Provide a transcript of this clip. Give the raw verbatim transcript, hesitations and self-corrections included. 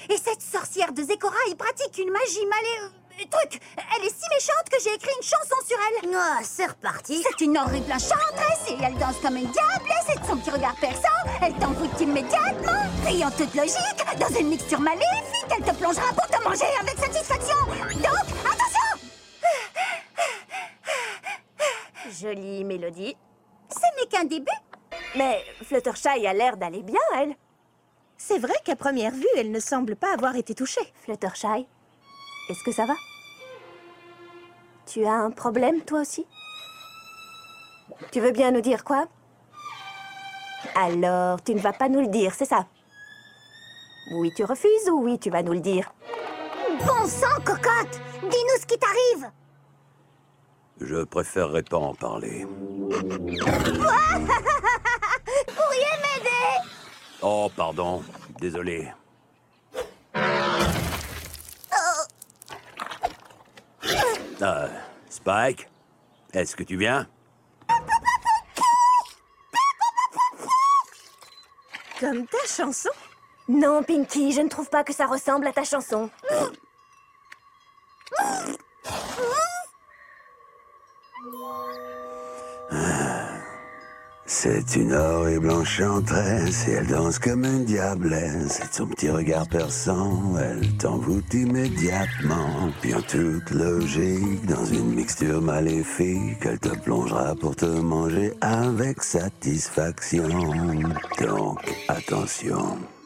Et cette sorcière de Zecora, il pratique une magie malé... euh, truc. Elle est si méchante que j'ai écrit une chanson sur elle. Ah, c'est reparti. C'est une horrible enchantresse et elle danse comme une diablesse et de son petit regard perçant, elle t'envoûte immédiatement. Et en toute logique, dans une mixture maléfique, elle te plongera pour te manger avec satisfaction. Donc, attention! Jolie mélodie. Ce n'est qu'un début. Mais Fluttershy a l'air d'aller bien, elle. C'est vrai qu'à première vue, elle ne semble pas avoir été touchée. Fluttershy, est-ce que ça va? Tu as un problème, toi aussi? Tu veux bien nous dire quoi? Alors, tu ne vas pas nous le dire, c'est ça? Oui, tu refuses ou oui, tu vas nous le dire? Bon sang, cocotte! Dis-nous ce qui t'arrive! Je préférerais pas en parler. Pourriez m'aider? Oh, pardon. Désolé. Euh, Spike, est-ce que tu viens? Comme ta chanson. Non, Pinky, je ne trouve pas que ça ressemble à ta chanson. C'est une horrible enchantresse et elle danse comme une diablesse. Et de son petit regard perçant, elle t'envoûte immédiatement. Puis en toute logique, dans une mixture maléfique, elle te plongera pour te manger avec satisfaction. Donc, attention.